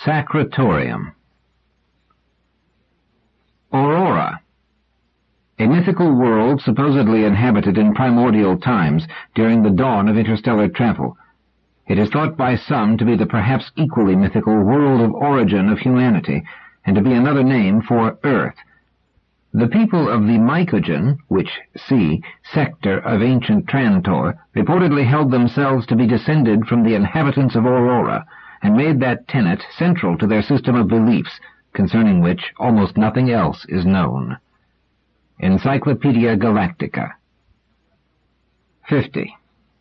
Sacratorium. Aurora. A mythical world supposedly inhabited in primordial times during the dawn of interstellar travel. It is thought by some to be the perhaps equally mythical world of origin of humanity, and to be another name for Earth. The people of the Mycogen, which see sector of ancient Trantor, reportedly held themselves to be descended from the inhabitants of Aurora, and made that tenet central to their system of beliefs, concerning which almost nothing else is known. Encyclopedia Galactica. 50.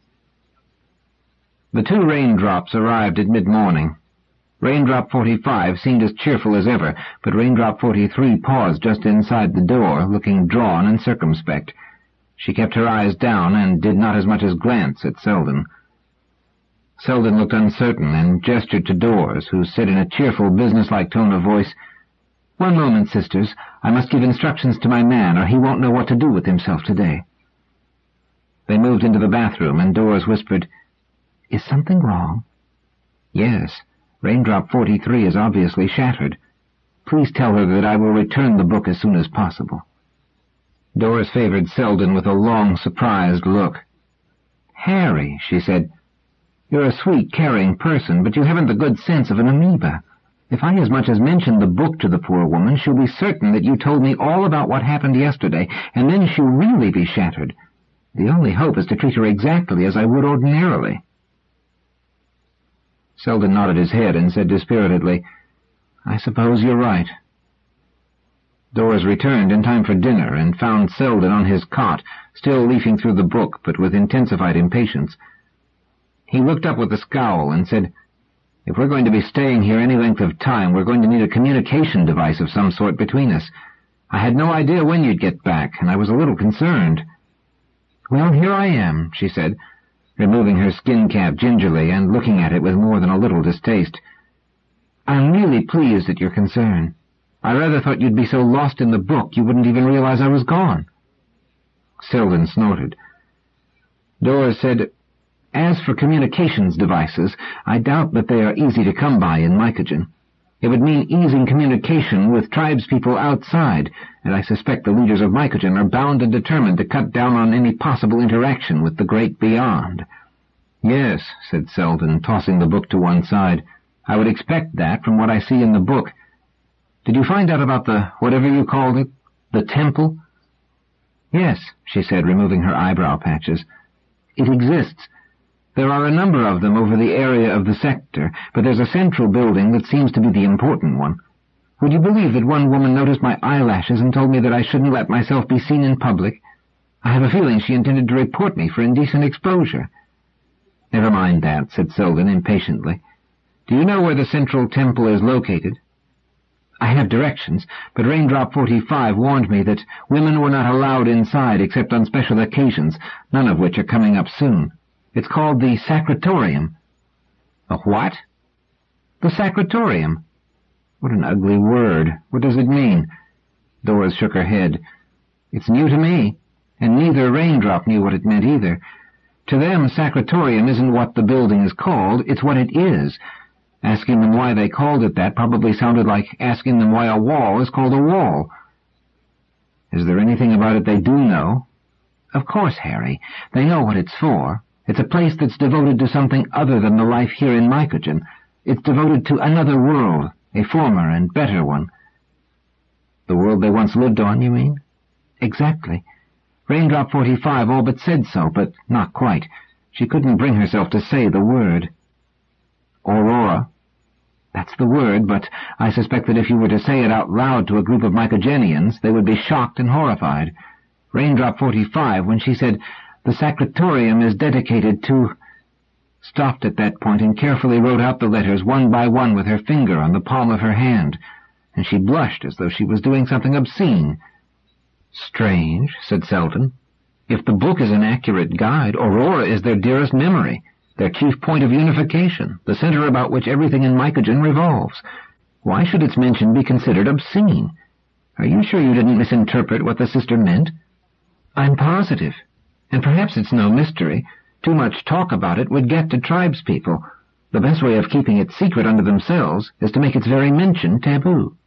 The two raindrops arrived at mid-morning. Raindrop 45 seemed as cheerful as ever, but Raindrop 43 paused just inside the door, looking drawn and circumspect. She kept her eyes down and did not as much as glance at Selden. Selden looked uncertain and gestured to Dawes, who said in a cheerful, businesslike tone of voice, "One moment, sisters. I must give instructions to my man, or he won't know what to do with himself today." They moved into the bathroom, and Dawes whispered, "Is something wrong?" "Yes. Raindrop 43 is obviously shattered. Please tell her that I will return the book as soon as possible." Dawes favored Selden with a long, surprised look. "Harry," she said, "you're a sweet, caring person, but you haven't the good sense of an amoeba. If I as much as mention the book to the poor woman, she'll be certain that you told me all about what happened yesterday, and then she'll really be shattered. The only hope is to treat her exactly as I would ordinarily." Selden nodded his head and said dispiritedly, "I suppose you're right." Dawes returned in time for dinner and found Selden on his cot, still leafing through the book, but with intensified impatience. He looked up with a scowl and said, "If we're going to be staying here any length of time, we're going to need a communication device of some sort between us. I had no idea when you'd get back, and I was a little concerned." "Well, here I am," she said, removing her skin cap gingerly and looking at it with more than a little distaste. "I'm really pleased at your concern. I rather thought you'd be so lost in the book you wouldn't even realize I was gone." Selden snorted. Dawes said, "As for communications devices, I doubt that they are easy to come by in Mycogen. It would mean easing communication with tribespeople outside, and I suspect the leaders of Mycogen are bound and determined to cut down on any possible interaction with the great beyond." "Yes," said Selden, tossing the book to one side. "I would expect that from what I see in the book. Did you find out about the, whatever you called it, the temple?" "Yes," she said, removing her eyebrow patches. "It exists. There are a number of them over the area of the sector, but there's a central building that seems to be the important one. Would you believe that one woman noticed my eyelashes and told me that I shouldn't let myself be seen in public? I have a feeling she intended to report me for indecent exposure." "Never mind that," said Selden impatiently. "Do you know where the central temple is located?" "I have directions, but Raindrop 45 warned me that women were not allowed inside except on special occasions, none of which are coming up soon. It's called the Sacratorium." "A what?" "The Sacratorium." "What an ugly word. What does it mean?" Dawes shook her head. "It's new to me, and neither Raindrop knew what it meant either. To them, Sacratorium isn't what the building is called, it's what it is. Asking them why they called it that probably sounded like asking them why a wall is called a wall." "Is there anything about it they do know?" "Of course, Harry. They know what it's for. It's a place that's devoted to something other than the life here in Mycogen. It's devoted to another world, a former and better one." "The world they once lived on, you mean?" "Exactly. Raindrop 45 all but said so, but not quite. She couldn't bring herself to say the word." "Aurora?" "That's the word, but I suspect that if you were to say it out loud to a group of Mycogenians, they would be shocked and horrified. Raindrop 45, when she said, 'The Sacratorium is dedicated to—'" stopped at that point and carefully wrote out the letters one by one with her finger on the palm of her hand, and she blushed as though she was doing something obscene. "Strange," said Selden. "If the book is an accurate guide, Aurora is their dearest memory, their chief point of unification, the center about which everything in Mycogen revolves. Why should its mention be considered obscene? Are you sure you didn't misinterpret what the sister meant?" "I'm positive. And perhaps it's no mystery. Too much talk about it would get to tribespeople. The best way of keeping it secret unto themselves is to make its very mention taboo.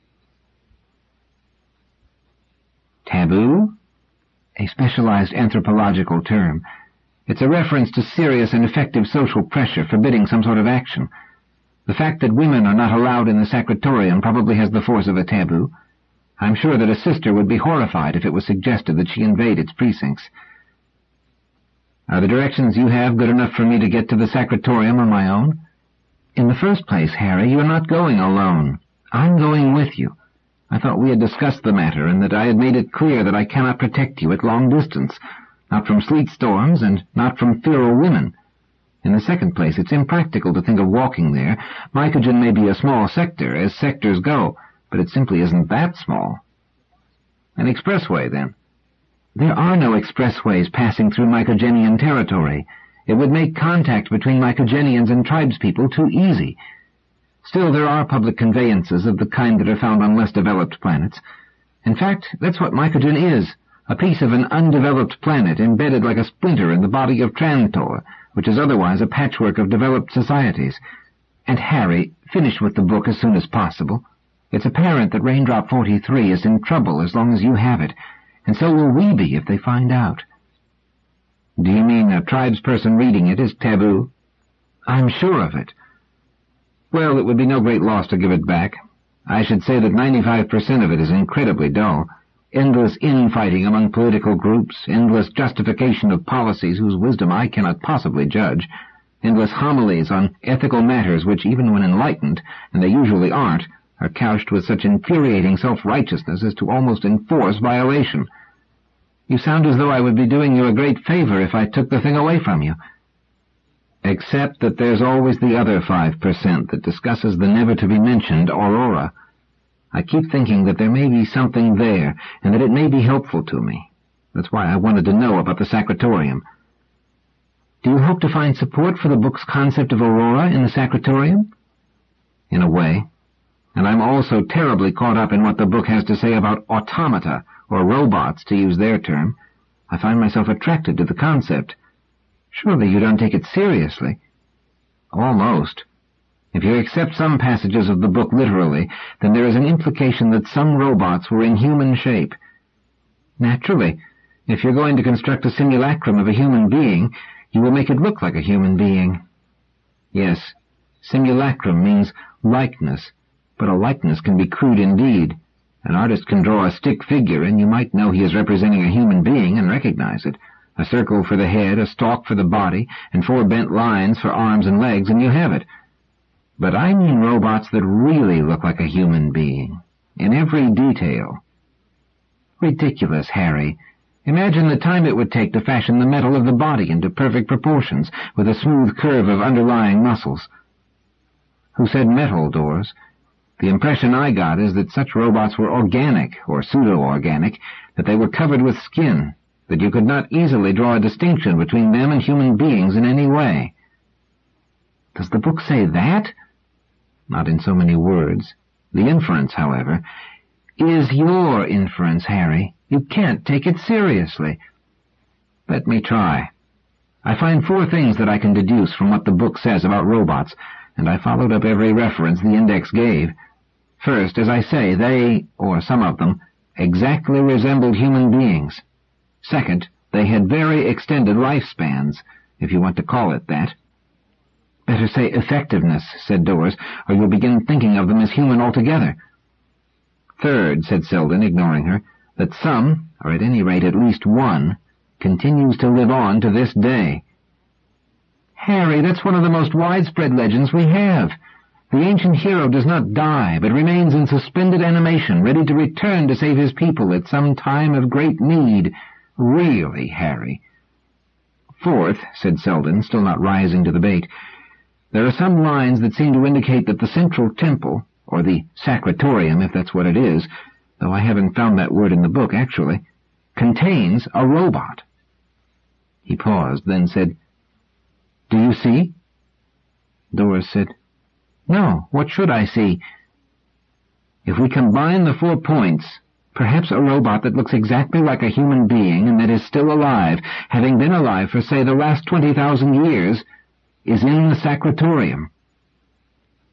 Taboo? A specialized anthropological term. It's a reference to serious and effective social pressure forbidding some sort of action. The fact that women are not allowed in the sacratorium probably has the force of a taboo. I'm sure that a sister would be horrified if it was suggested that she invade its precincts. Are the directions you have good enough for me to get to the sacratorium on my own? In the first place, Harry, you are not going alone. I'm going with you. I thought we had discussed the matter, and that I had made it clear that I cannot protect you at long distance, not from sleet storms and not from feral women. In the second place, it's impractical to think of walking there. Mycogen may be a small sector, as sectors go, but it simply isn't that small. An expressway, then? There are no expressways passing through Mycogenian territory. It would make contact between Mycogenians and tribespeople too easy. Still, there are public conveyances of the kind that are found on less developed planets. In fact, that's what Mycogen is, a piece of an undeveloped planet embedded like a splinter in the body of Trantor, which is otherwise a patchwork of developed societies. And Harry, finish with the book as soon as possible. It's apparent that Raindrop 43 is in trouble as long as you have it, and so will we be if they find out. Do you mean a tribesperson reading it is taboo? I'm sure of it. Well, it would be no great loss to give it back. I should say that 95% of it is incredibly dull. Endless infighting among political groups, endless justification of policies whose wisdom I cannot possibly judge, endless homilies on ethical matters which, even when enlightened, and they usually aren't, are couched with such infuriating self-righteousness as to almost enforce violation. You sound as though I would be doing you a great favor if I took the thing away from you. Except that there's always the other 5% that discusses the never-to-be-mentioned Aurora. I keep thinking that there may be something there, and that it may be helpful to me. That's why I wanted to know about the sacratorium. Do you hope to find support for the book's concept of Aurora in the sacratorium? In a way. And I'm also terribly caught up in what the book has to say about automata, or robots, to use their term. I find myself attracted to the concept. Surely you don't take it seriously? Almost. If you accept some passages of the book literally, then there is an implication that some robots were in human shape. Naturally, if you're going to construct a simulacrum of a human being, you will make it look like a human being. Yes, simulacrum means likeness, but a likeness can be crude indeed. An artist can draw a stick figure, and you might know he is representing a human being and recognize it. A circle for the head, a stalk for the body, and 4 bent lines for arms and legs, and you have it. But I mean robots that really look like a human being, in every detail. Ridiculous, Harry. Imagine the time it would take to fashion the metal of the body into perfect proportions, with a smooth curve of underlying muscles. Who said metal, Dors? The impression I got is that such robots were organic, or pseudo-organic, that they were covered with skin, that you could not easily draw a distinction between them and human beings in any way. Does the book say that? Not in so many words. The inference, however, is your inference, Harry. You can't take it seriously. Let me try. I find 4 things that I can deduce from what the book says about robots, and I followed up every reference the index gave. First, as I say, they, or some of them, exactly resembled human beings. Second, they had very extended lifespans, if you want to call it that. Better say effectiveness, said Dors, or you'll begin thinking of them as human altogether. Third, said Selden, ignoring her, that some, or at any rate at least one, continues to live on to this day. Harry, that's one of the most widespread legends we have. The ancient hero does not die, but remains in suspended animation, ready to return to save his people at some time of great need. Really, Harry. Fourth, said Selden, still not rising to the bait, there are some lines that seem to indicate that the central temple, or the sacratorium, if that's what it is, though I haven't found that word in the book, actually, contains a robot. He paused, then said, Do you see? Dors said, No, what should I see? If we combine the 4 points, perhaps a robot that looks exactly like a human being and that is still alive, having been alive for, say, the last 20,000 years, is in the sacratorium.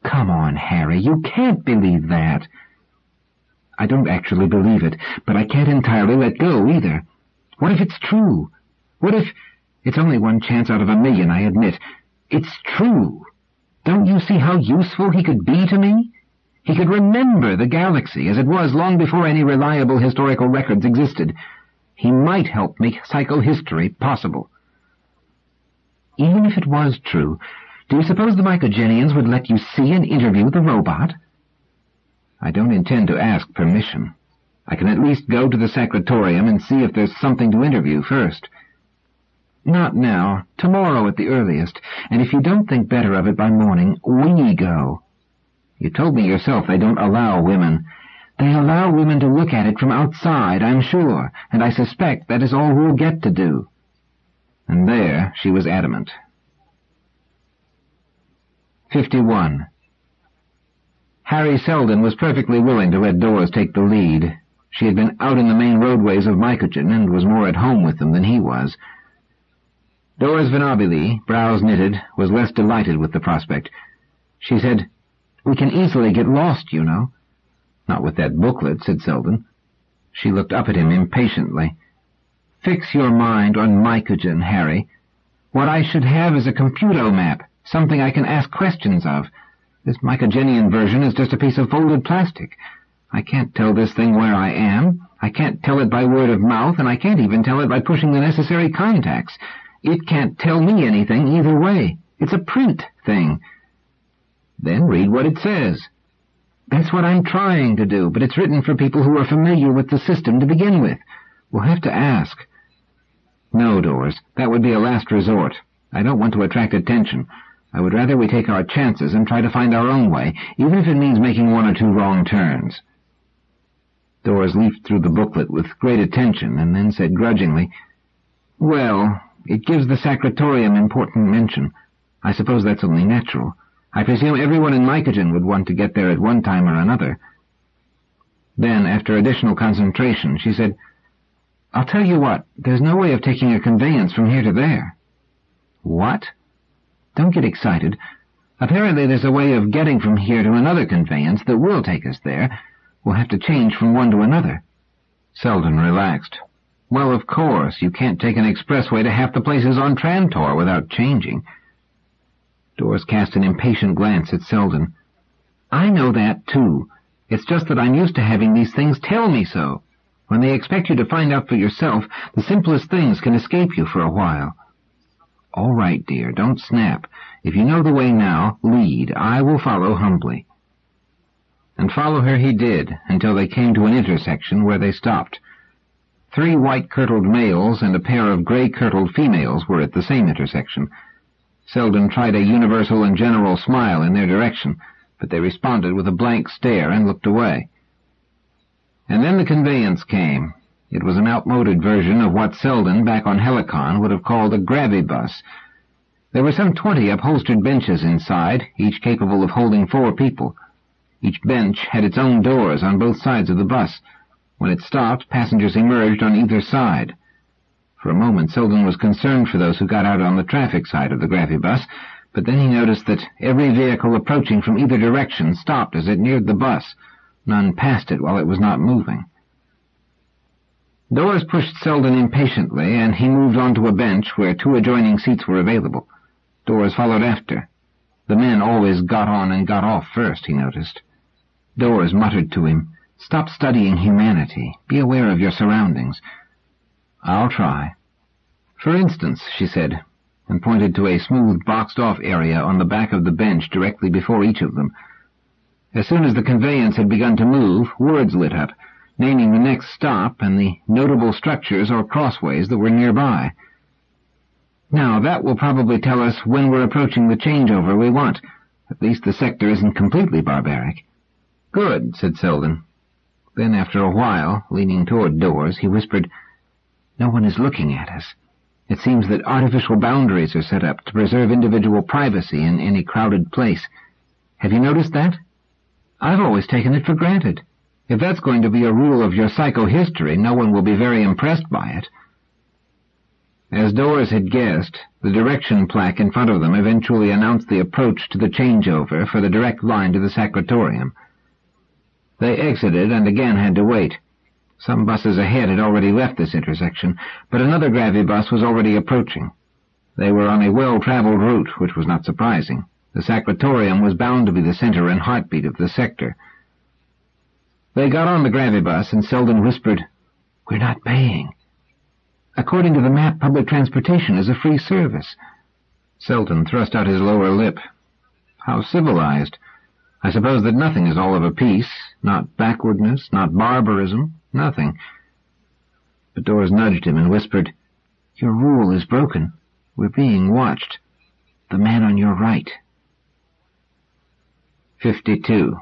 Come on, Harry, you can't believe that. I don't actually believe it, but I can't entirely let go either. What if it's true? What if... It's only one chance out of 1,000,000, I admit. It's true. Don't you see how useful he could be to me? He could remember the galaxy as it was long before any reliable historical records existed. He might help make psychohistory possible. Even if it was true, do you suppose the Mycogenians would let you see and interview the robot? I don't intend to ask permission. I can at least go to the Secretorium and see if there's something to interview first. Not now, tomorrow at the earliest, and if you don't think better of it by morning, we go. You told me yourself they don't allow women. They allow women to look at it from outside, I'm sure, and I suspect that is all we'll get to do. And there she was adamant. 51. Harry Selden was perfectly willing to let Doris take the lead. She had been out in the main roadways of Mycogen and was more at home with them than he was. Doris Venabili, brows knitted, was less delighted with the prospect. She said, "We can easily get lost, you know." "Not with that booklet," said Selden. She looked up at him impatiently. "Fix your mind on Mycogen, Harry. What I should have is a computo map, something I can ask questions of. This Mycogenian version is just a piece of folded plastic. I can't tell this thing where I am. I can't tell it by word of mouth, and I can't even tell it by pushing the necessary contacts. It can't tell me anything either way. It's a print thing." "Then read what it says." "That's what I'm trying to do, but it's written for people who are familiar with the system to begin with. We'll have to ask." "No, Doris, that would be a last resort. I don't want to attract attention. I would rather we take our chances and try to find our own way, even if it means making 1 or 2 wrong turns." Doris leafed through the booklet with great attention and then said grudgingly, "Well, it gives the Secretorium important mention. I suppose that's only natural. I presume everyone in Mycogen would want to get there at one time or another." Then, after additional concentration, she said, "I'll tell you what, there's no way of taking a conveyance from here to there." "What?" "Don't get excited. Apparently there's a way of getting from here to another conveyance that will take us there. We'll have to change from one to another." Selden relaxed. "Well, of course, you can't take an expressway to half the places on Trantor without changing." Doris cast an impatient glance at Selden. "I know that, too. It's just that I'm used to having these things tell me so. When they expect you to find out for yourself, the simplest things can escape you for a while." "All right, dear, don't snap. If you know the way now, lead. I will follow humbly." And follow her he did, until they came to an intersection where they stopped. 3 white-kirtled males and a pair of gray-kirtled females were at the same intersection. Selden tried a universal and general smile in their direction, but they responded with a blank stare and looked away. And then the conveyance came. It was an outmoded version of what Selden, back on Helicon, would have called a gravibus. There were some 20 upholstered benches inside, each capable of holding 4 people. Each bench had its own doors on both sides of the bus. When it stopped, passengers emerged on either side. For a moment Selden was concerned for those who got out on the traffic side of the gravibus, but then he noticed that every vehicle approaching from either direction stopped as it neared the bus. None passed it while it was not moving. Doris pushed Selden impatiently, and he moved onto a bench where 2 adjoining seats were available. Doris followed after. The men always got on and got off first, he noticed. Doris muttered to him, "Stop studying humanity. Be aware of your surroundings." "I'll try." "For instance," she said, and pointed to a smooth boxed-off area on the back of the bench directly before each of them. As soon as the conveyance had begun to move, words lit up, naming the next stop and the notable structures or crossways that were nearby. "Now, that will probably tell us when we're approaching the changeover we want. At least the sector isn't completely barbaric." "Good," said Selden. Then, after a while, leaning toward Doris, he whispered, "No one is looking at us. It seems that artificial boundaries are set up to preserve individual privacy in any crowded place. Have you noticed that? I've always taken it for granted. If that's going to be a rule of your psychohistory, no one will be very impressed by it." As Doris had guessed, the direction plaque in front of them eventually announced the approach to the changeover for the direct line to the Sacratorium. They exited and again had to wait. Some buses ahead had already left this intersection, but another gravibus was already approaching. They were on a well-traveled route, which was not surprising. The Sacratorium was bound to be the center and heartbeat of the sector. They got on the gravibus, and Selden whispered, "We're not paying. According to the map, public transportation is a free service." Selden thrust out his lower lip. How civilized. I suppose that nothing is all of a piece, not backwardness, not barbarism, nothing. But Doris nudged him and whispered, "Your rule is broken. We're being watched. The man on your right." 52.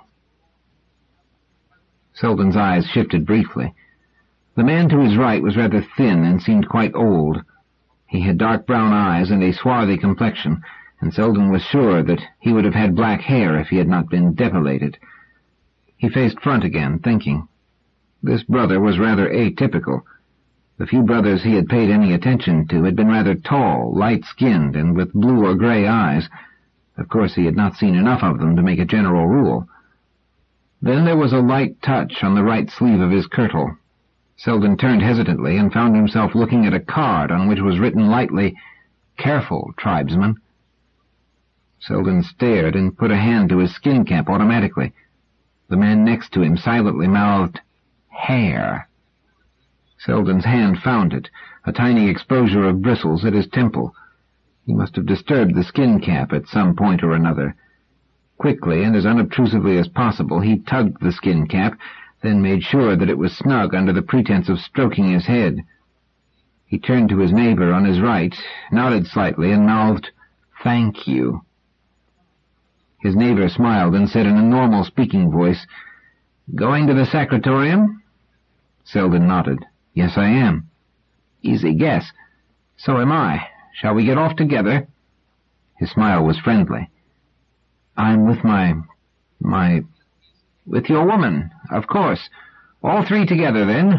Selden's eyes shifted briefly. The man to his right was rather thin and seemed quite old. He had dark brown eyes and a swarthy complexion, and Selden was sure that he would have had black hair if he had not been depilated. He faced front again, thinking. This brother was rather atypical. The few brothers he had paid any attention to had been rather tall, light-skinned, and with blue or gray eyes. Of course, he had not seen enough of them to make a general rule. Then there was a light touch on the right sleeve of his kirtle. Selden turned hesitantly and found himself looking at a card on which was written lightly, "Careful, tribesman." Selden stared and put a hand to his skin cap automatically. The man next to him silently mouthed, "Hair." Selden's hand found it, a tiny exposure of bristles at his temple. He must have disturbed the skin cap at some point or another. Quickly and as unobtrusively as possible, he tugged the skin cap, then made sure that it was snug under the pretense of stroking his head. He turned to his neighbor on his right, nodded slightly, and mouthed, "Thank you." His neighbor smiled and said in a normal speaking voice, "Going to the Sacratorium?" Selden nodded. "Yes, I am." "Easy guess. So am I. Shall we get off together?" His smile was friendly. "I'm with with your woman, of course. All three together, then."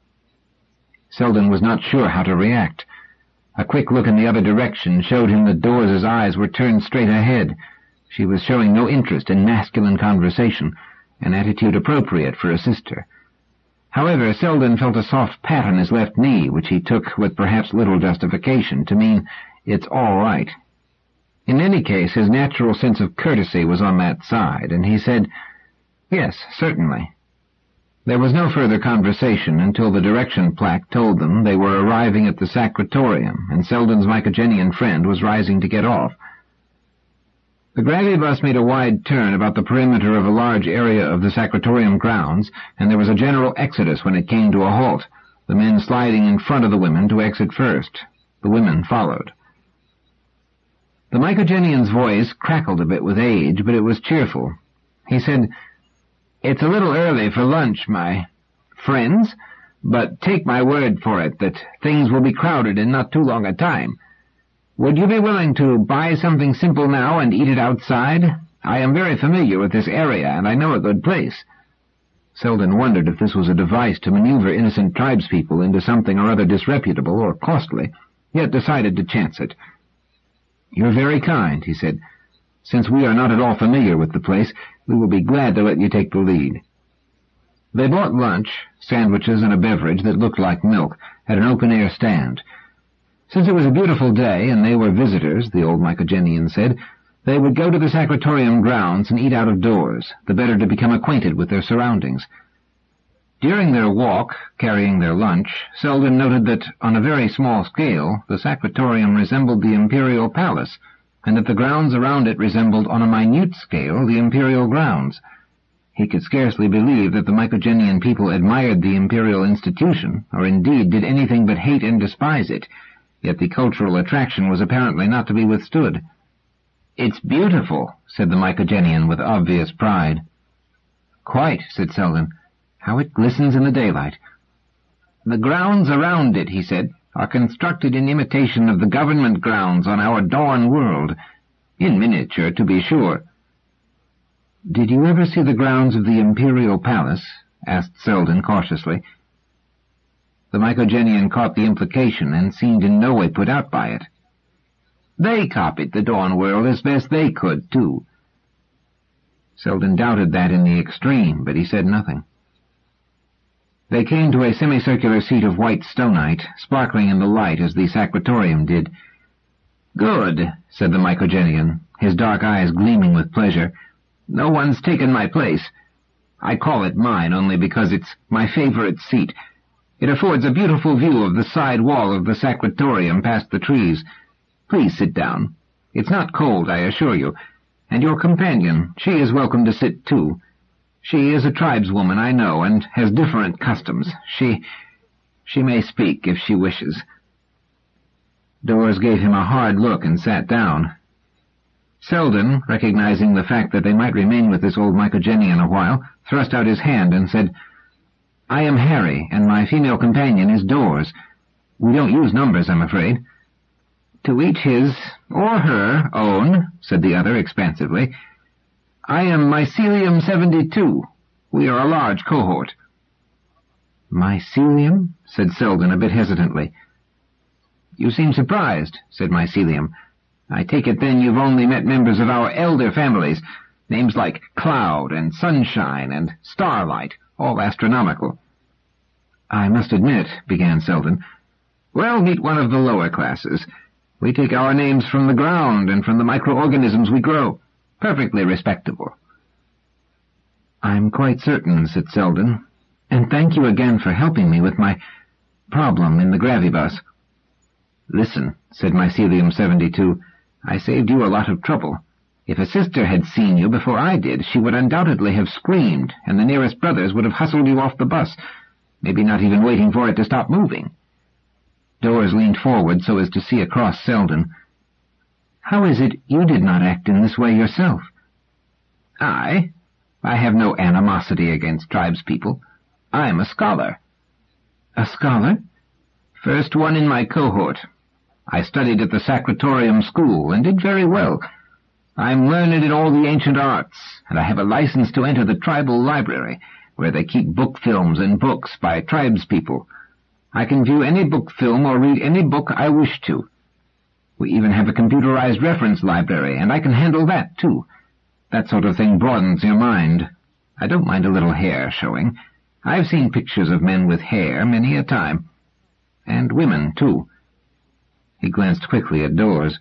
Selden was not sure how to react. A quick look in the other direction showed him that Doris's eyes were turned straight ahead. She was showing no interest in masculine conversation, an attitude appropriate for a sister. However, Selden felt a soft pat on his left knee, which he took with perhaps little justification to mean, "It's all right." In any case, his natural sense of courtesy was on that side, and he said, "Yes, certainly." There was no further conversation until the direction plaque told them they were arriving at the Sacratorium, and Selden's Mycogenian friend was rising to get off. The gravibus made a wide turn about the perimeter of a large area of the Sacratorium grounds, and there was a general exodus when it came to a halt, the men sliding in front of the women to exit first. The women followed. The Mycogenian's voice crackled a bit with age, but it was cheerful. He said, "It's a little early for lunch, my friends, but take my word for it that things will be crowded in not too long a time. Would you be willing to buy something simple now and eat it outside? I am very familiar with this area, and I know a good place." Selden wondered if this was a device to maneuver innocent tribespeople into something or other disreputable or costly, yet decided to chance it. "You're very kind," he said. "Since we are not at all familiar with the place, we will be glad to let you take the lead." They bought lunch, sandwiches and a beverage that looked like milk, at an open-air stand. Since it was a beautiful day and they were visitors, the old Mycogenian said, they would go to the Sacratorium grounds and eat out of doors, the better to become acquainted with their surroundings. During their walk, carrying their lunch, Selden noted that, on a very small scale, the Sacratorium resembled the Imperial Palace, and that the grounds around it resembled, on a minute scale, the Imperial grounds. He could scarcely believe that the Mycogenian people admired the Imperial institution, or indeed did anything but hate and despise it, yet the cultural attraction was apparently not to be withstood. "It's beautiful," said the Mycogenian with obvious pride. "Quite," said Selden. "How it glistens in the daylight." "The grounds around it," he said, "are constructed in imitation of the government grounds on our Dawn world. In miniature, to be sure." "Did you ever see the grounds of the Imperial Palace?" asked Selden cautiously. The Mycogenian caught the implication and seemed in no way put out by it. "They copied the Dawn world as best they could, too." Selden doubted that in the extreme, but he said nothing. They came to a semicircular seat of white stonite, sparkling in the light as the sacratorium did. "Good," said the Mycogenian, his dark eyes gleaming with pleasure. "No one's taken my place. I call it mine only because it's my favorite seat. It affords a beautiful view of the side wall of the sacratorium past the trees. Please sit down. It's not cold, I assure you. And your companion, she is welcome to sit too. She is a tribeswoman, I know, and has different customs. She may speak if she wishes." Dawes gave him a hard look and sat down. Selden, recognizing the fact that they might remain with this old Mycogenian a while, thrust out his hand and said, "I am Harry, and my female companion is Dawes. We don't use numbers, I'm afraid." "To each his, or her, own," said the other expansively. "I am Mycelium 72. We are a large cohort." "Mycelium?" said Selden a bit hesitantly. "You seem surprised," said Mycelium. "I take it then you've only met members of our elder families, names like Cloud and Sunshine and Starlight, all astronomical." "I must admit," began Selden. "Well, meet one of the lower classes. We take our names from the ground and from the microorganisms we grow. Perfectly respectable." "I'm quite certain," said Selden, "and thank you again for helping me with my problem in the gravibus." "Listen," said Mycelium 72, "I saved you a lot of trouble. If a sister had seen you before I did, she would undoubtedly have screamed, and the nearest brothers would have hustled you off the bus, maybe not even waiting for it to stop moving." Dawes leaned forward so as to see across Selden. "How is it you did not act in this way yourself?" I have no animosity against tribespeople. I'm a scholar." "A scholar?" "First one in my cohort. I studied at the Sacratorium School, and did very well. I'm learned in all the ancient arts, and I have a license to enter the tribal library, where they keep book films and books by tribespeople. I can view any book film or read any book I wish to. We even have a computerized reference library, and I can handle that, too. That sort of thing broadens your mind. I don't mind a little hair showing. I've seen pictures of men with hair many a time. And women, too." He glanced quickly at Dawes.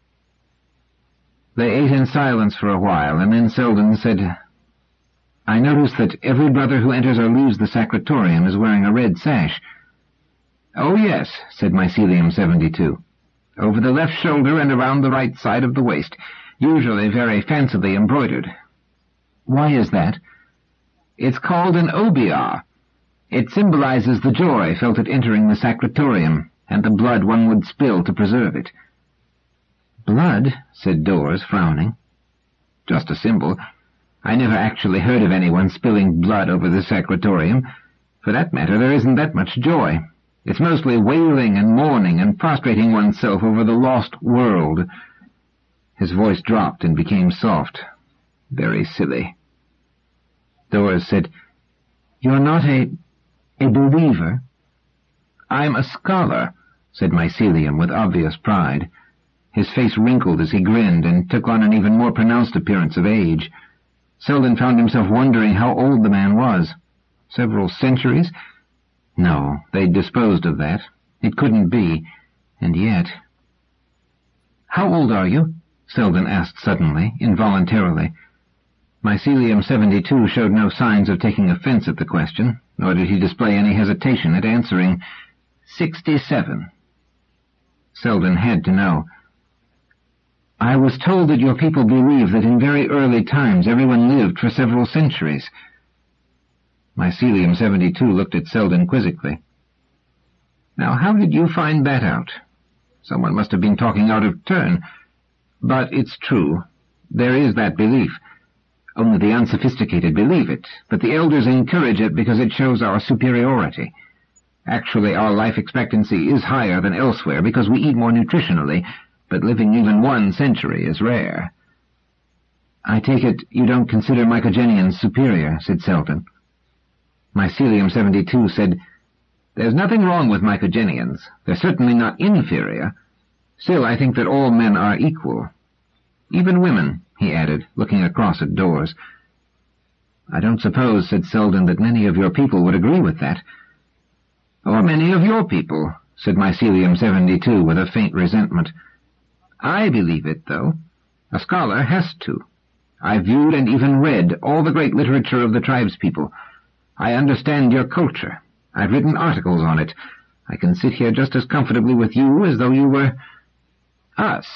They ate in silence for a while, and then Selden said, "I notice that every brother who enters or leaves the sacratorium is wearing a red sash." "Oh, yes," said Mycelium 72. "Over the left shoulder and around the right side of the waist, usually very fancily embroidered." "Why is that?" "It's called an obiar. It symbolizes the joy felt at entering the sacratorium, and the blood one would spill to preserve it." "Blood?" said Dawes, frowning. "Just a symbol. I never actually heard of anyone spilling blood over the sacratorium. For that matter, there isn't that much joy. It's mostly wailing and mourning and prostrating oneself over the lost world." His voice dropped and became soft. "Very silly." Dawes said, "You're not a believer?" "I'm a scholar," said Mycelium with obvious pride. His face wrinkled as he grinned and took on an even more pronounced appearance of age. Selden found himself wondering how old the man was. Several centuries? No, they'd disposed of that. It couldn't be. And yet... "How old are you?" Selden asked suddenly, involuntarily. Mycelium 72 showed no signs of taking offense at the question, nor did he display any hesitation at answering. 67. Selden had to know. "I was told that your people believe that in very early times everyone lived for several centuries." Mycelium 72 looked at Selden quizzically. "Now, how did you find that out? Someone must have been talking out of turn. But it's true. There is that belief. Only the unsophisticated believe it, but the elders encourage it because it shows our superiority. Actually, our life expectancy is higher than elsewhere because we eat more nutritionally, but living even 1 century is rare." "I take it you don't consider Mycogenians superior," said Selden. Mycelium 72 said, There's nothing wrong with Mycogenians. They're certainly not inferior. Still, I think that all men are equal. Even women, he added, looking across at Dawes. I don't suppose, said Selden, that many of your people would agree with that. Or many of your people, said Mycelium 72 with a faint resentment. I believe it, though. A scholar has to. I've viewed and even read all the great literature of the tribespeople. I understand your culture. I've written articles on it. I can sit here just as comfortably with you as though you were us.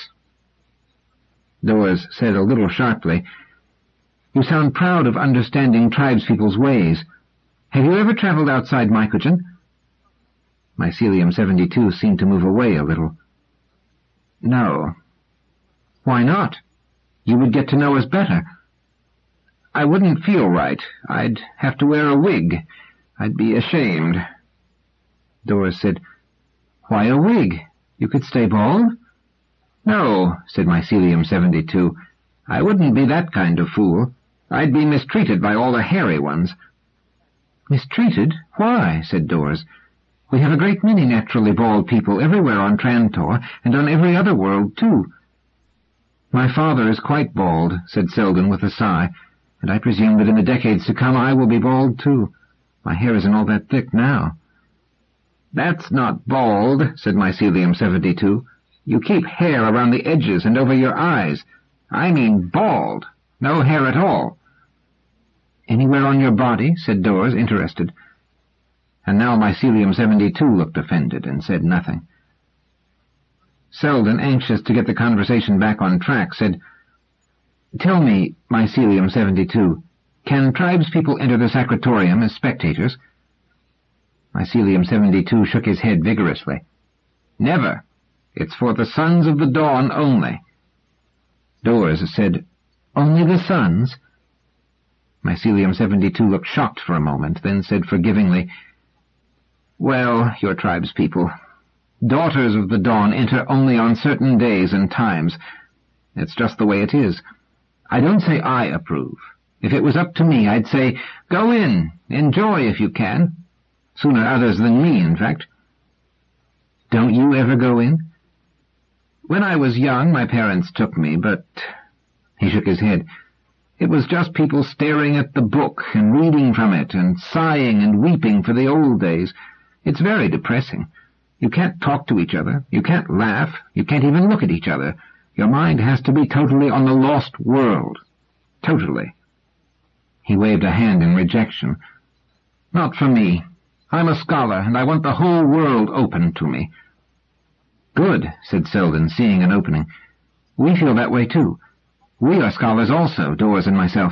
Dawes said a little sharply, You sound proud of understanding tribespeople's ways. Have you ever traveled outside Mycogen? Mycelium 72 seemed to move away a little. No. Why not? You would get to know us better. I wouldn't feel right. I'd have to wear a wig. I'd be ashamed. Dawes said, Why a wig? You could stay bald? No, said Mycelium 72. I wouldn't be that kind of fool. I'd be mistreated by all the hairy ones. Mistreated? Why? Said Dawes. We have a great many naturally bald people everywhere on Trantor, and on every other world, too. My father is quite bald, said Selden with a sigh, and I presume that in the decades to come I will be bald, too. My hair isn't all that thick now. That's not bald, said Mycelium 72. You keep hair around the edges and over your eyes. I mean bald. No hair at all. Anywhere on your body? Said Dawes, interested. And now Mycelium 72 looked offended and said nothing. Selden, anxious to get the conversation back on track, said, Tell me, Mycelium 72, can tribespeople enter the Sacratorium as spectators? Mycelium 72 shook his head vigorously. Never. It's for the Sons of the Dawn only. Dawes said, Only the Sons? Mycelium 72 looked shocked for a moment, then said forgivingly, Well, your tribespeople. Daughters of the Dawn enter only on certain days and times. It's just the way it is. I don't say I approve. If it was up to me, I'd say, Go in, enjoy if you can. Sooner others than me, in fact. Don't you ever go in? When I was young, my parents took me, but... He shook his head. It was just people staring at the book and reading from it and sighing and weeping for the old days. It's very depressing. You can't talk to each other. You can't laugh. You can't even look at each other. Your mind has to be totally on the lost world. Totally. He waved a hand in rejection. Not for me. I'm a scholar, and I want the whole world open to me. Good, said Selden, seeing an opening. We feel that way, too. We are scholars also, Dawes and myself.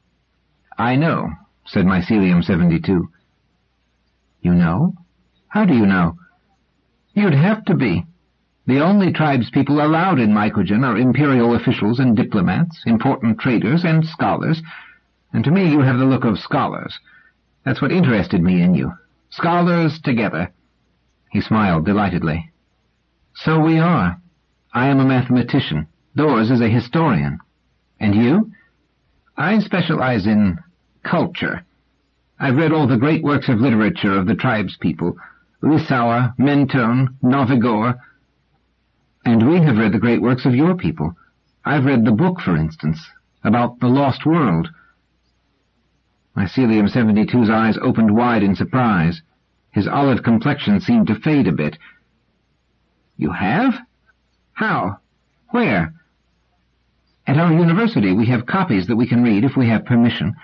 I know, said Mycelium 72. You know? How do you know? You'd have to be. The only tribespeople allowed in Mycogen are imperial officials and diplomats, important traders and scholars, and to me you have the look of scholars. That's what interested me in you. Scholars together. He smiled delightedly. So we are. I am a mathematician. Dawes is a historian. And you? I specialize in culture. I've read all the great works of literature of the tribespeople, Lissauer, Mentone, Novigor, and we have read the great works of your people. I've read the book, for instance, about the lost world. Mycelium 72's eyes opened wide in surprise. His olive complexion seemed to fade a bit. You have? How? Where? At our university we have copies that we can read if we have permission.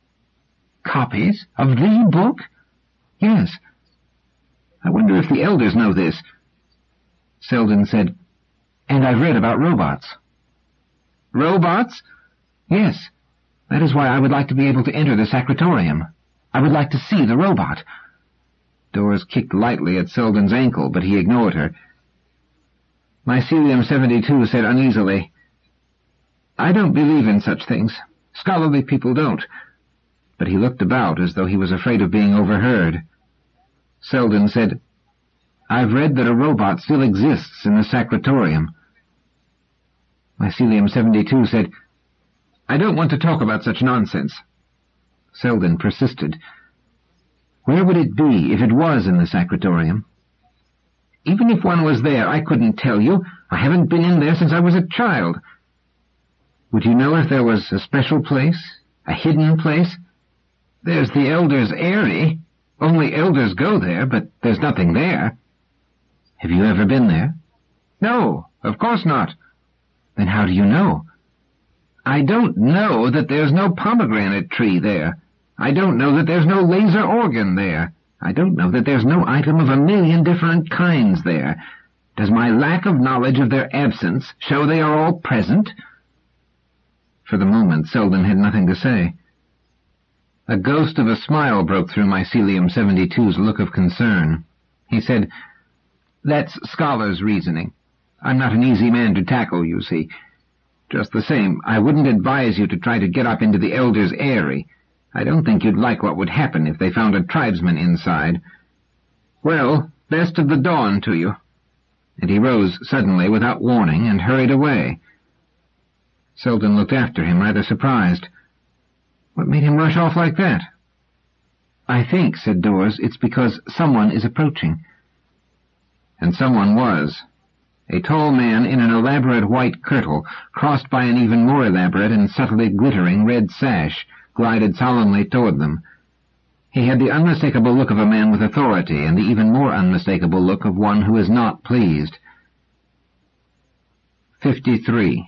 Copies? Of the book? Yes. I wonder if the elders know this. Selden said, And I've read about robots. Robots? Yes. That is why I would like to be able to enter the Sacratorium. I would like to see the robot. Dawes kicked lightly at Selden's ankle, but he ignored her. Mycelium 72 said uneasily, I don't believe in such things. Scholarly people don't. But he looked about as though he was afraid of being overheard. Selden said, I've read that a robot still exists in the Sacratorium. Mycelium 72 said, I don't want to talk about such nonsense. Selden persisted. Where would it be if it was in the sacratorium? Even if one was there, I couldn't tell you. I haven't been in there since I was a child. Would you know if there was a special place? A hidden place? There's the Elder's Eyrie. Only elders go there, but there's nothing there. Have you ever been there? No, of course not. Then how do you know? I don't know that there's no pomegranate tree there. I don't know that there's no laser organ there. I don't know that there's no item of 1,000,000 different kinds there. Does my lack of knowledge of their absence show they are all present? For the moment, Selden had nothing to say. A ghost of a smile broke through Mycelium 72's look of concern. He said, "That's scholar's reasoning. I'm not an easy man to tackle, you see. Just the same, I wouldn't advise you to try to get up into the Elder's Eyrie. I don't think you'd like what would happen if they found a tribesman inside. Well, best of the dawn to you." And he rose suddenly without warning and hurried away. Selden looked after him, rather surprised. What made him rush off like that? "I think," said Dawes, "it's because someone is approaching." And someone was. A tall man in an elaborate white kirtle, crossed by an even more elaborate and subtly glittering red sash, glided solemnly toward them. He had the unmistakable look of a man with authority, and the even more unmistakable look of one who is not pleased. 53.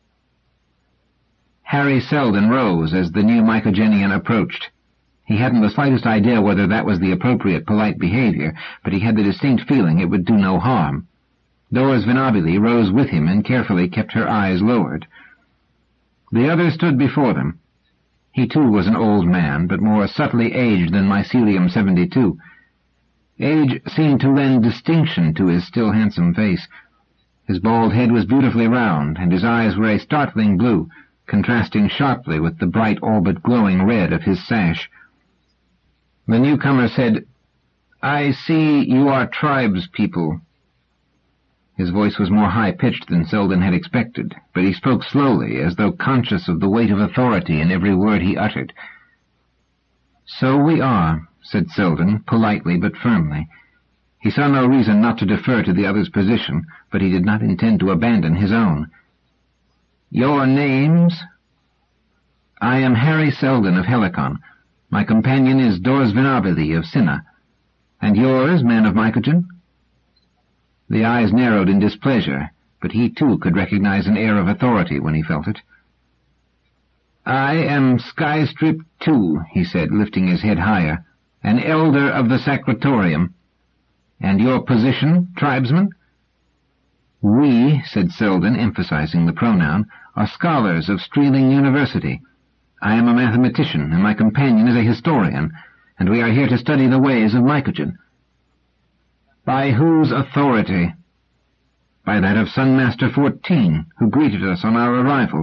Harry Selden rose as the new Mycogenian approached. He hadn't the slightest idea whether that was the appropriate polite behavior, but he had the distinct feeling it would do no harm. Doris Venabili rose with him and carefully kept her eyes lowered. The other stood before them. He too was an old man, but more subtly aged than Mycelium 72. Age seemed to lend distinction to his still handsome face. His bald head was beautifully round, and his eyes were a startling blue, contrasting sharply with the bright all but glowing red of his sash. The newcomer said, "I see you are tribespeople." His voice was more high-pitched than Selden had expected, but he spoke slowly, as though conscious of the weight of authority in every word he uttered. "So we are," said Selden, politely but firmly. He saw no reason not to defer to the other's position, but he did not intend to abandon his own. "Your names?" "I am Harry Selden of Helicon. My companion is Dors Venabili of Cinna. And yours, man of Mycogen?" The eyes narrowed in displeasure, but he too could recognize an air of authority when he felt it. "I am Skystrip II," he said, lifting his head higher, "an elder of the Sacratorium. And your position, tribesman?" "We," said Selden, emphasizing the pronoun, "are scholars of Streeling University. I am a mathematician, and my companion is a historian, and we are here to study the ways of Mycogen." "By whose authority?" "By that of Sunmaster 14, who greeted us on our arrival."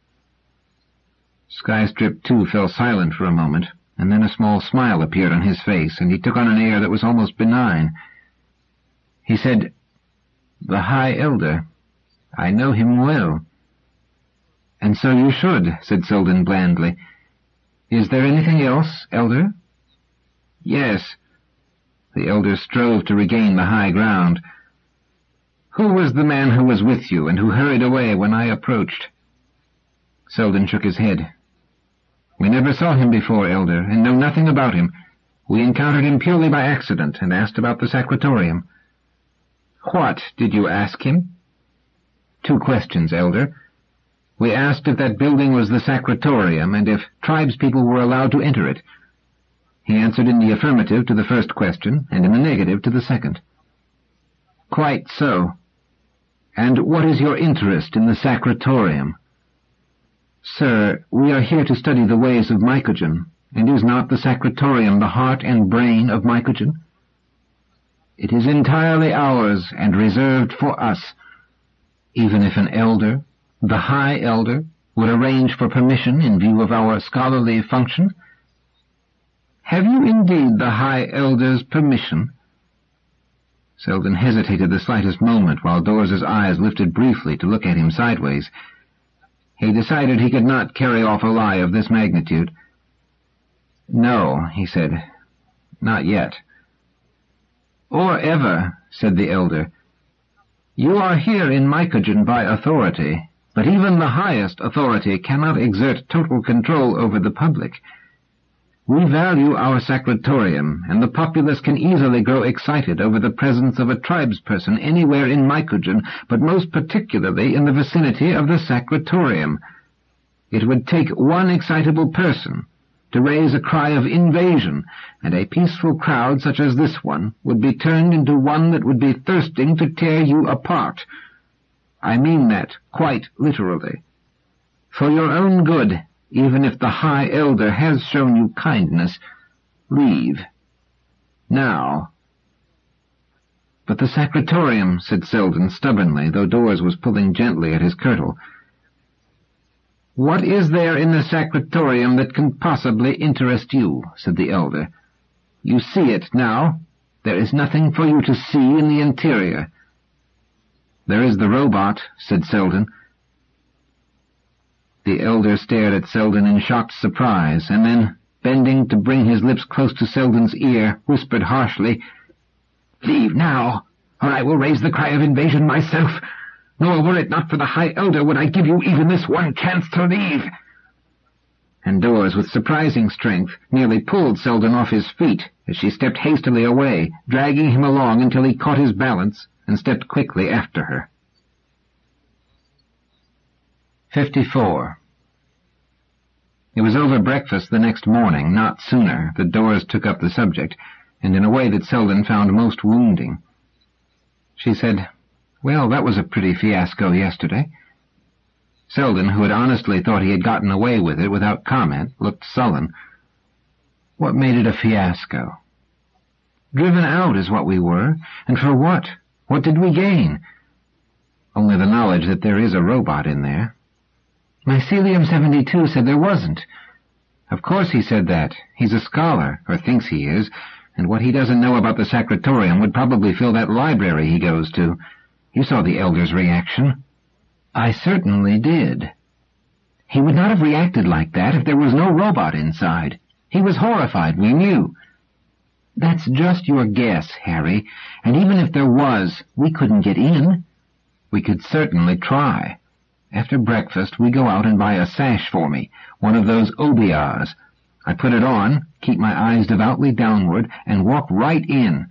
Skystrip II fell silent for a moment, and then a small smile appeared on his face, and he took on an air that was almost benign. He said, "The High Elder. I know him well." "And so you should," said Selden blandly. "Is there anything else, Elder?" "Yes." The Elder strove to regain the high ground. "Who was the man who was with you, and who hurried away when I approached?" Selden shook his head. "We never saw him before, Elder, and know nothing about him. We encountered him purely by accident, and asked about the Sacratorium." "What did you ask him?" "Two questions, Elder. We asked if that building was the Sacratorium, and if tribespeople were allowed to enter it. He answered in the affirmative to the first question, and in the negative to the second." "Quite so. And what is your interest in the Sacratorium?" "Sir, we are here to study the ways of Mycogen, and is not the Sacratorium the heart and brain of Mycogen?" "It is entirely ours, and reserved for us." "Even if an elder, the High Elder, would arrange for permission in view of our scholarly function?" "Have you indeed the High Elder's permission?" Selden hesitated the slightest moment, while Dors's eyes lifted briefly to look at him sideways. He decided he could not carry off a lie of this magnitude. "No," he said. Not yet. Or ever, said the elder. You are here in Mycogen by authority, but even the highest authority cannot exert total control over the public. We value our sacratorium, and the populace can easily grow excited over the presence of a tribesperson anywhere in Mycogen, but most particularly in the vicinity of the sacratorium. It would take one excitable person to raise a cry of invasion, and a peaceful crowd such as this one would be turned into one that would be thirsting to tear you apart. I mean that quite literally. For your own good, even if the High Elder has shown you kindness, leave. Now. But the sacratorium, said Selden stubbornly, though Dawes was pulling gently at his kirtle. What is there in the sacratorium that can possibly interest you? Said the elder. You see it now. There is nothing for you to see in the interior. There is the robot, said Selden. The elder stared at Selden in shocked surprise, and then, bending to bring his lips close to Selden's ear, whispered harshly, Leave now, or I will raise the cry of invasion myself. Nor were it not for the High Elder would I give you even this one chance to leave. And Dawes, with surprising strength, nearly pulled Selden off his feet as she stepped hastily away, dragging him along until he caught his balance and stepped quickly after her. 54. It was over breakfast the next morning, not sooner, that Dawes took up the subject, and in a way that Selden found most wounding. She said, Well, that was a pretty fiasco yesterday. Selden, who had honestly thought he had gotten away with it without comment, looked sullen. What made it a fiasco? Driven out is what we were, and for what? What did we gain? Only the knowledge that there is a robot in there. Mycelium 72 said there wasn't. Of course he said that. He's a scholar, or thinks he is, and what he doesn't know about the sacratorium would probably fill that library he goes to. You saw the elder's reaction. I certainly did. He would not have reacted like that if there was no robot inside. He was horrified, we knew. That's just your guess, Harry, and even if there was, we couldn't get in. We could certainly try. After breakfast, we go out and buy a sash for me, one of those obiars. I put it on, keep my eyes devoutly downward, and walk right in.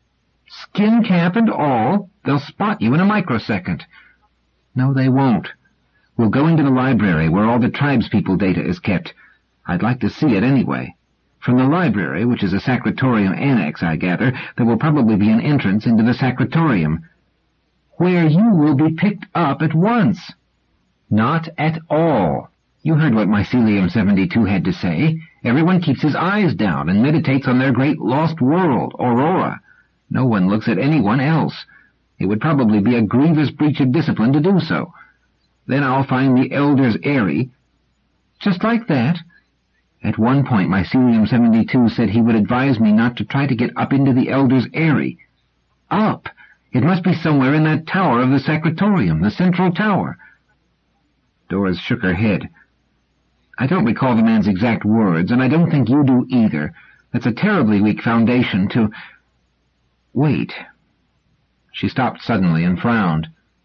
Skin cap and all, they'll spot you in a microsecond. No, they won't. We'll go into the library where all the tribespeople data is kept. I'd like to see it anyway. From the library, which is a sacratorium annex, I gather, there will probably be an entrance into the sacratorium, where you will be picked up at once. Not at all. You heard what Mycelium 72 had to say. Everyone keeps his eyes down and meditates on their great lost world, Aurora. No one looks at anyone else. It would probably be a grievous breach of discipline to do so. Then I'll find the Elder's Eyrie. Just like that. At one point, Mycelium 72 said he would advise me not to try to get up into the Elder's Eyrie. Up! It must be somewhere in that tower of the sacratorium, the central tower. Dawes shook her head. I don't recall the man's exact words, and I don't think you do either. That's a terribly weak foundation to... Wait. She stopped suddenly and frowned.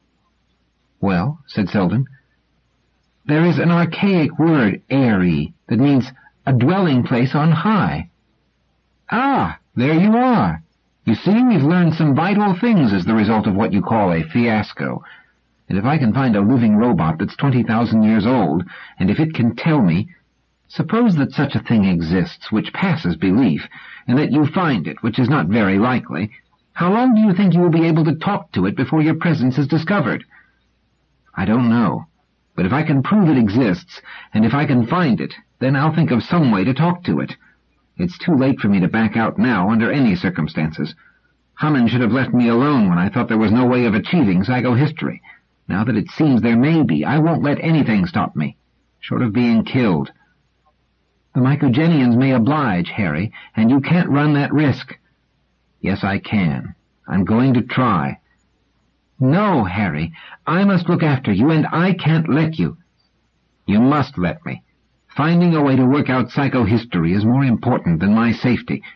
Well, said Selden. There is an archaic word, eyrie, that means a dwelling place on high. Ah, there you are. You see, we've learned some vital things as the result of what you call a fiasco. And if I can find a living robot that's 20,000 years old, and if it can tell me, suppose that such a thing exists, which passes belief, and that you find it, which is not very likely, how long do you think you will be able to talk to it before your presence is discovered? I don't know. But if I can prove it exists, and if I can find it, then I'll think of some way to talk to it. It's too late for me to back out now under any circumstances. Hammond should have left me alone when I thought there was no way of achieving psychohistory. Now that it seems there may be, I won't let anything stop me, short of being killed. The Mycogenians may oblige, Harry, and you can't run that risk. Yes, I can. I'm going to try. No, Harry, I must look after you, and I can't let you. You must let me. Finding a way to work out psychohistory is more important than my safety.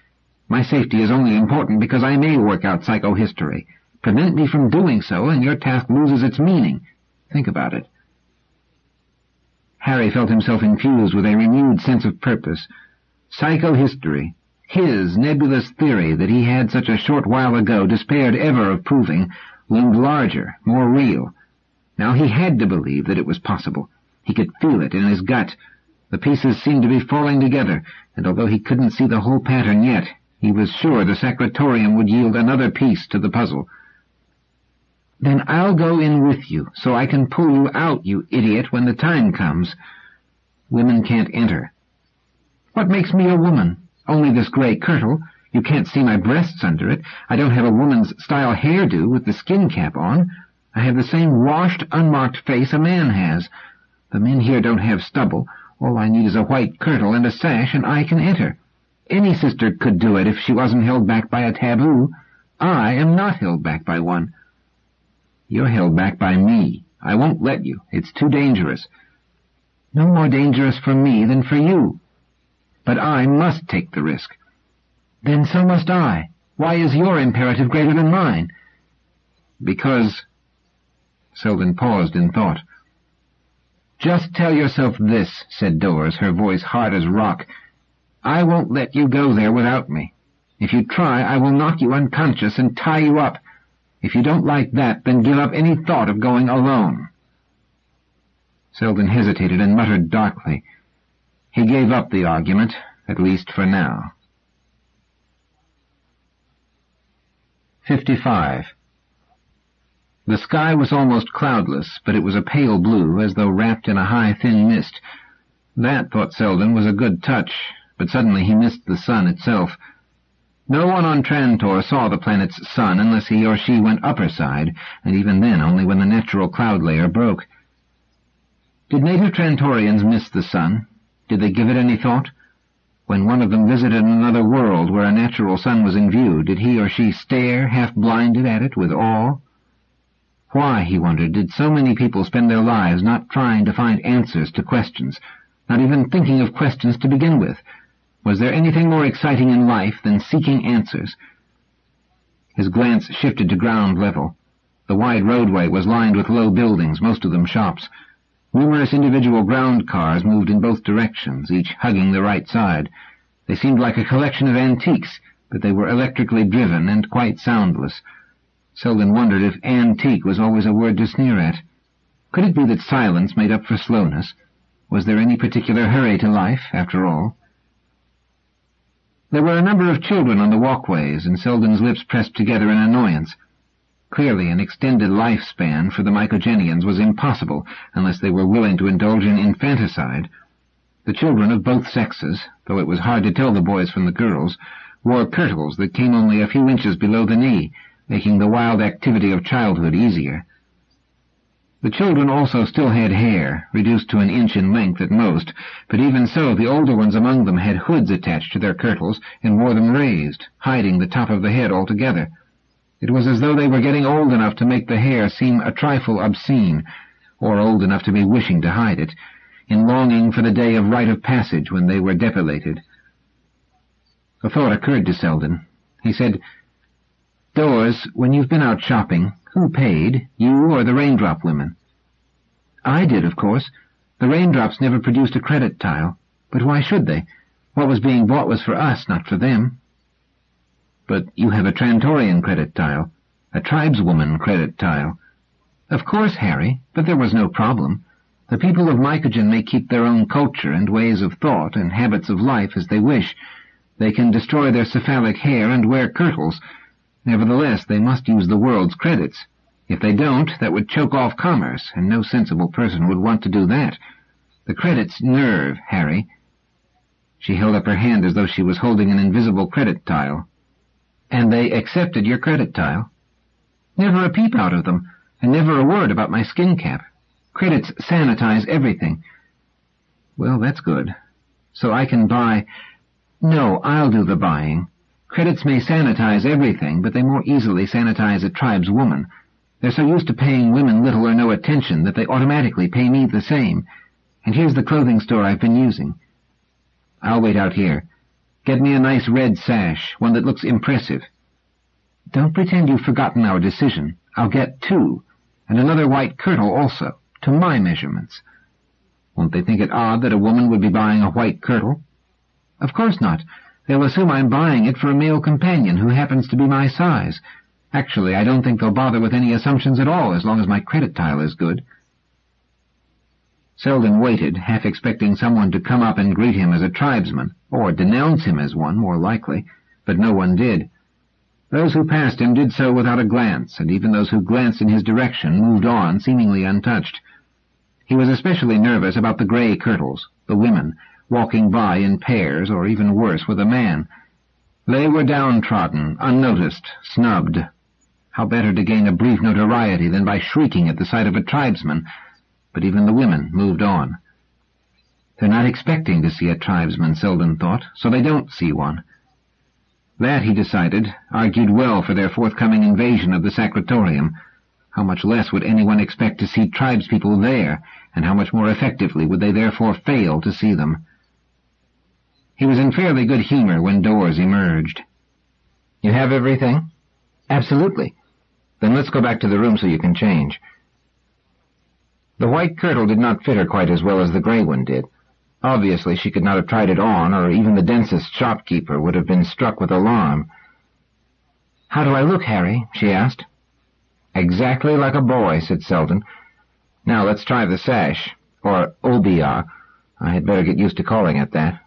My safety is only important because I may work out psychohistory. Prevent me from doing so, and your task loses its meaning. Think about it." Harry felt himself infused with a renewed sense of purpose. Psychohistory, his nebulous theory that he had such a short while ago despaired ever of proving, loomed larger, more real. Now he had to believe that it was possible. He could feel it in his gut. The pieces seemed to be falling together, and although he couldn't see the whole pattern yet, he was sure the Secretorium would yield another piece to the puzzle. "Then I'll go in with you, so I can pull you out, you idiot, when the time comes." "Women can't enter." "What makes me a woman? Only this gray kirtle. You can't see my breasts under it. I don't have a woman's style hairdo with the skin cap on. I have the same washed, unmarked face a man has. The men here don't have stubble. All I need is a white kirtle and a sash, and I can enter. Any sister could do it if she wasn't held back by a taboo. I am not held back by one." "You're held back by me. I won't let you. It's too dangerous." "No more dangerous for me than for you." "But I must take the risk." "Then so must I. Why is your imperative greater than mine?" "Because—" Selden paused in thought. "Just tell yourself this," said Dawes, her voice hard as rock. "I won't let you go there without me. If you try, I will knock you unconscious and tie you up. If you don't like that, then give up any thought of going alone." Selden hesitated and muttered darkly. He gave up the argument, at least for now. 55. The sky was almost cloudless, but it was a pale blue, as though wrapped in a high, thin mist. That, thought Selden, was a good touch, but suddenly he missed the sun itself. No one on Trantor saw the planet's sun unless he or she went upper side, and even then only when the natural cloud layer broke. Did native Trantorians miss the sun? Did they give it any thought? When one of them visited another world where a natural sun was in view, did he or she stare, half-blinded, at it with awe? Why, he wondered, did so many people spend their lives not trying to find answers to questions, not even thinking of questions to begin with? Was there anything more exciting in life than seeking answers? His glance shifted to ground level. The wide roadway was lined with low buildings, most of them shops. Numerous individual ground cars moved in both directions, each hugging the right side. They seemed like a collection of antiques, but they were electrically driven and quite soundless. Selden wondered if antique was always a word to sneer at. Could it be that silence made up for slowness? Was there any particular hurry to life, after all? There were a number of children on the walkways, and Selden's lips pressed together in annoyance. Clearly, an extended lifespan for the Mycogenians was impossible unless they were willing to indulge in infanticide. The children of both sexes, though it was hard to tell the boys from the girls, wore kirtles that came only a few inches below the knee, making the wild activity of childhood easier. The children also still had hair, reduced to an inch in length at most, but even so the older ones among them had hoods attached to their kirtles and wore them raised, hiding the top of the head altogether. It was as though they were getting old enough to make the hair seem a trifle obscene, or old enough to be wishing to hide it, in longing for the day of rite of passage when they were depilated. A thought occurred to Selden. He said, "Dawes, when you've been out shopping, who paid, you or the Raindrop women?" "I did, of course. The Raindrops never produced a credit tile. But why should they? What was being bought was for us, not for them." "But you have a Trantorian credit tile, a tribeswoman credit tile." "Of course, Harry, but there was no problem. The people of Mycogen may keep their own culture and ways of thought and habits of life as they wish. They can destroy their cephalic hair and wear kirtles. Nevertheless, they must use the world's credits. If they don't, that would choke off commerce, and no sensible person would want to do that. The credits nerve, Harry." She held up her hand as though she was holding an invisible credit tile. "And they accepted your credit tile?" "Never a peep out of them, and never a word about my skin cap. Credits sanitize everything." "Well, that's good. So I can buy—" "No, I'll do the buying. Credits may sanitize everything, but they more easily sanitize a tribeswoman. They're so used to paying women little or no attention that they automatically pay me the same. And here's the clothing store I've been using." "I'll wait out here. Get me a nice red sash, one that looks impressive. Don't pretend you've forgotten our decision. I'll get 2, and another white kirtle also, to my measurements. Won't they think it odd that a woman would be buying a white kirtle? Of course not. They'll assume I'm buying it for a male companion who happens to be my size. Actually, I don't think they'll bother with any assumptions at all, as long as my credit tile is good. Selden waited, half expecting someone to come up and greet him as a tribesman, or denounce him as one, more likely, but no one did. Those who passed him did so without a glance, and even those who glanced in his direction moved on, seemingly untouched. He was especially nervous about the grey kirtles, the women, walking by in pairs, or even worse, with a man. They were downtrodden, unnoticed, snubbed. How better to gain a brief notoriety than by shrieking at the sight of a tribesman? But even the women moved on. They're not expecting to see a tribesman, Selden thought, so they don't see one. That, he decided, argued well for their forthcoming invasion of the Sacratorium. How much less would anyone expect to see tribespeople there, and how much more effectively would they therefore fail to see them? He was in fairly good humor when Dawes emerged. "You have everything?" "Absolutely." "Then let's go back to the room so you can change." The white kirtle did not fit her quite as well as the grey one did. Obviously she could not have tried it on, or even the densest shopkeeper would have been struck with alarm. "How do I look, Harry?" she asked. "Exactly like a boy," said Selden. "Now let's try the sash, or obeah. I had better get used to calling it that."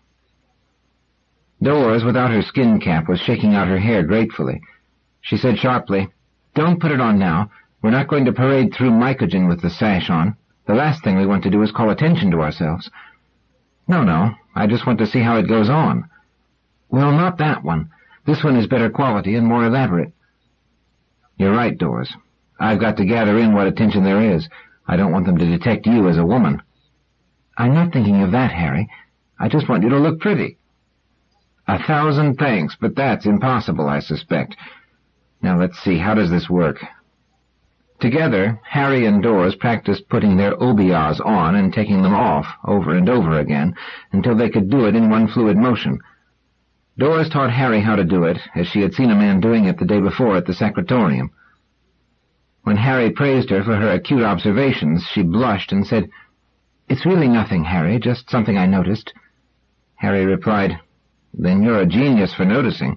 Dawes, without her skin cap, was shaking out her hair gratefully. She said sharply, "Don't put it on now. We're not going to parade through Mycogen with the sash on. The last thing we want to do is call attention to ourselves." No, I just want to see how it goes on." "Well, not that one. This one is better quality and more elaborate." "You're right, Dawes. I've got to gather in what attention there is. I don't want them to detect you as a woman." "I'm not thinking of that, Harry. I just want you to look pretty." "1,000 thanks, but that's impossible, I suspect. Now let's see, how does this work?" Together, Harry and Dawes practiced putting their obeahs on and taking them off, over and over again, until they could do it in one fluid motion. Dawes taught Harry how to do it, as she had seen a man doing it the day before at the Sacratorium. When Harry praised her for her acute observations, she blushed and said, "It's really nothing, Harry, just something I noticed." Harry replied, "Then you're a genius for noticing."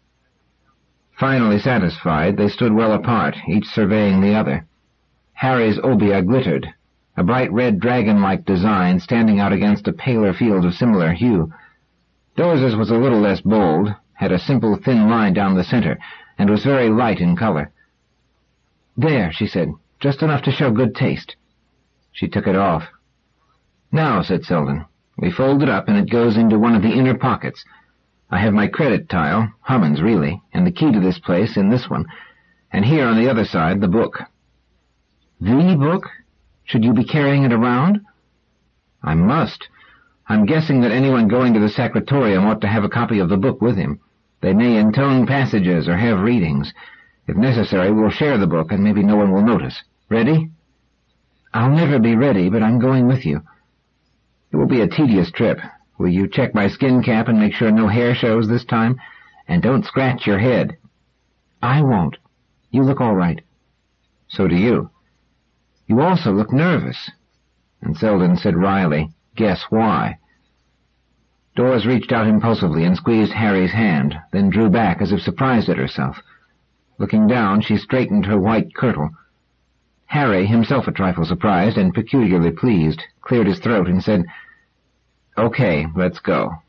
Finally satisfied, they stood well apart, each surveying the other. Harry's obeah glittered, a bright red dragon-like design standing out against a paler field of similar hue. Dawes's was a little less bold, had a simple thin line down the center, and was very light in color. "There," she said, "just enough to show good taste." She took it off. "Now," said Selden, "we fold it up and it goes into one of the inner pockets. I have my credit tile, Hummins really, and the key to this place in this one, and here on the other side the book." "The book? Should you be carrying it around?" "I must. I'm guessing that anyone going to the Sacratorium ought to have a copy of the book with him. They may intone passages or have readings. If necessary, we'll share the book, and maybe no one will notice. Ready?" "I'll never be ready, but I'm going with you." "It will be a tedious trip. Will you check my skin cap and make sure no hair shows this time? And don't scratch your head." "I won't. You look all right." "So do you." "You also look nervous." And Selden said wryly, "Guess why?" Dawes reached out impulsively and squeezed Harry's hand, then drew back as if surprised at herself. Looking down, she straightened her white kirtle. Harry, himself a trifle surprised and peculiarly pleased, cleared his throat and said, "Okay, let's go."